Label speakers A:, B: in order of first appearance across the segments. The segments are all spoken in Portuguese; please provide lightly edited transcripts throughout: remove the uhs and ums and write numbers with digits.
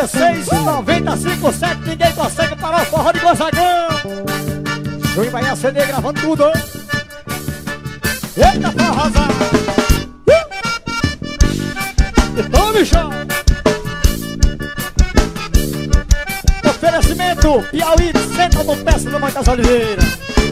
A: 16,95,7. Ninguém consegue parar o forró de Gonzagão. Júnior vai acender gravando tudo. Eita, forrozão. E tome chão. Oferecimento Piauí, Centro Autopeça do Monte das Oliveiras.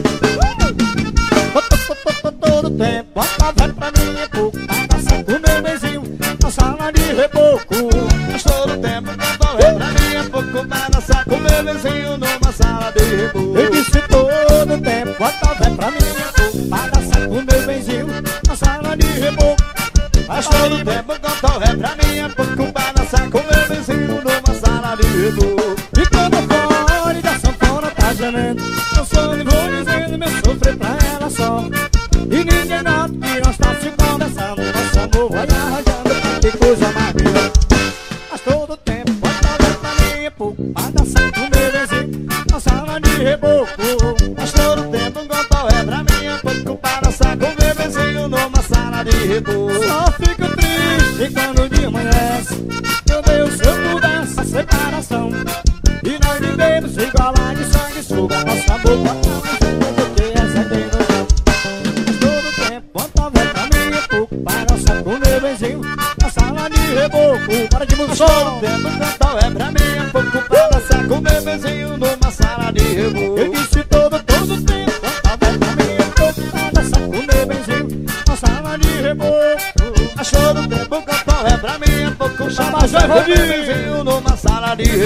A: Todo tempo, bota velho pra mim e pouco. Passa com meu benzinho na sala de reboco.
B: Mas todo tempo, bota velho pra mim e pouco. Pra dançar com meu benzinho numa sala de reboco.
A: Eu disse todo tempo, bota velho pra mim e pouco. Pra dançar com meu benzinho na sala de reboco.
B: Mas todo tempo, bota velho pra mim e pouco. Pra dançar com meu benzinho numa sala de reboco.
A: E quando eu fora da sanfona tá gemendo, eu sou e vou dizendo meu sofrer pra ela só. E ninguém nota que nós tá se conversando. Nosso amor vai arranjando, que coisa maneira. Mas todo tempo, bota velho pra mim e pouco. Pra dançar com meu benzinho na sala de reboco.
B: Mas todo tempo, bota velho pra mim e pouco. Pra dançar com meu benzinho numa sala de reboco.
A: Só fico triste quando o dia amanhece. Meu Deus, se eu pudesse a separação. E nós vivemos igual a de sanguessuga. Nosso amor bota mais junto do que essa de ilusão. Mas todo tempo, bota velho pra mim e pouco. Para dançar com meu benzinho na sala de reboco. Para de música.
B: Todo tempo, bota velho pra mim e pouco. Pra dançar com meu benzinho numa sala de reboco.
A: Eu disse todo tempo, bota velho pra mim e pouco. Para dançar com meu benzinho na sala de reboco.
B: Mas todo tempo, bota velho pra mim e pouco. Pra
A: Chama
B: dançar com meu
A: Zé Rodinho.
B: benzinho numa sala de reboco.